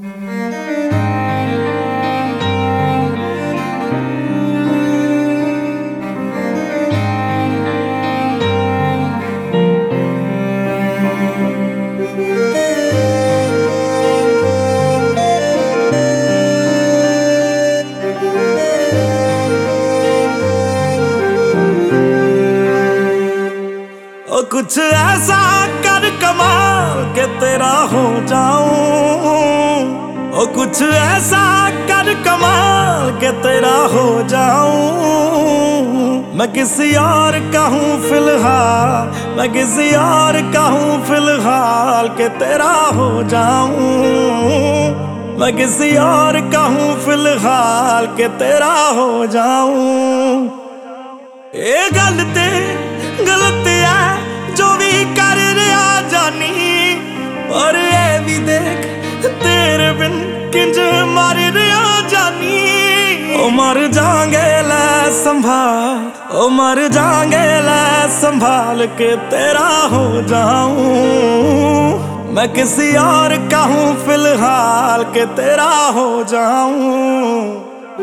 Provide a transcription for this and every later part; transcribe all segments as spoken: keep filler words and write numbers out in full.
ओ कुछ ऐसा कर कमाल के तेरा हो जाऊं। ओ कुछ ऐसा कर कमाल के तेरा हो जाऊं। मैं किसी और का हूँ फिलहाल, मैं किसी और का हूँ फिलहाल के तेरा हो जाऊं। मैं किसी और का हूँ फिलहाल के तेरा हो जाऊं। ये गलती गलती है जो भी कर रहा जानी, पर ये भी देख तेरे बिन किंज मर रहा जानी। ओ मर जाएंगे ले संभाल, ओ मर जाएंगे ले संभाल के तेरा हो जाऊं। मैं किसी और का हूँ फिलहाल के तेरा हो जाऊं।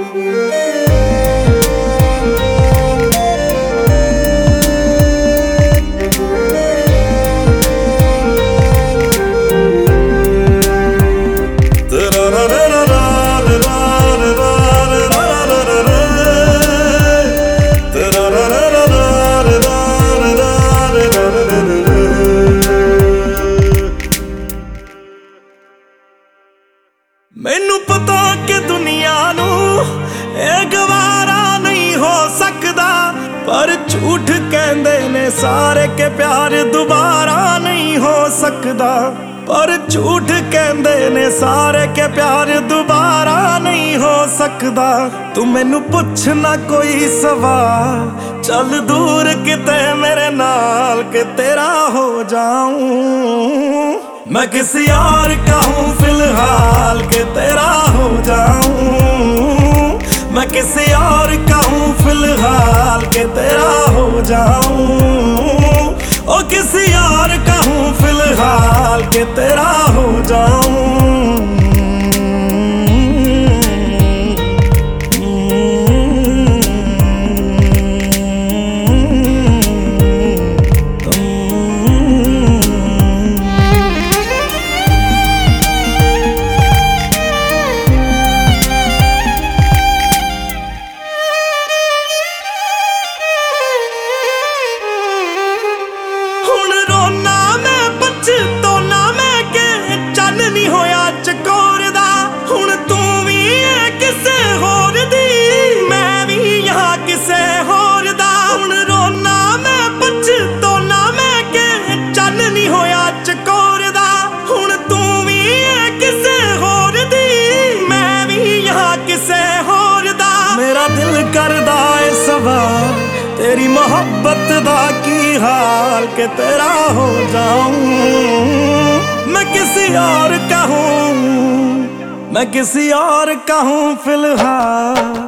मैनू पता कि दुनिया नू ये गवारा नहीं हो सकदा, पर झूठ कहंदे ने सारे के प्यार दोबारा नहीं हो सकदा। पर झूठ कहंदे ने सारे के प्यार दोबारा नहीं हो सकदा। तू मैनू पुछ ना कोई सवाल, चल दूर किते मेरे नाल के तेरा हो जाऊं। मैं किसी और का हूँ फिलहाल के तेरा हो जाऊं। मैं किसी और का हूँ फिलहाल के तेरा हो जाऊं। ओ किसी और का हूँ फिलहाल के तेरा हो जाऊं। मेरा दिल करदा है सवाल, तेरी मोहब्बत दा की हाल के तेरा हो जाऊं। मैं किसी और का हूँ, मैं किसी और का हूँ फिलहाल।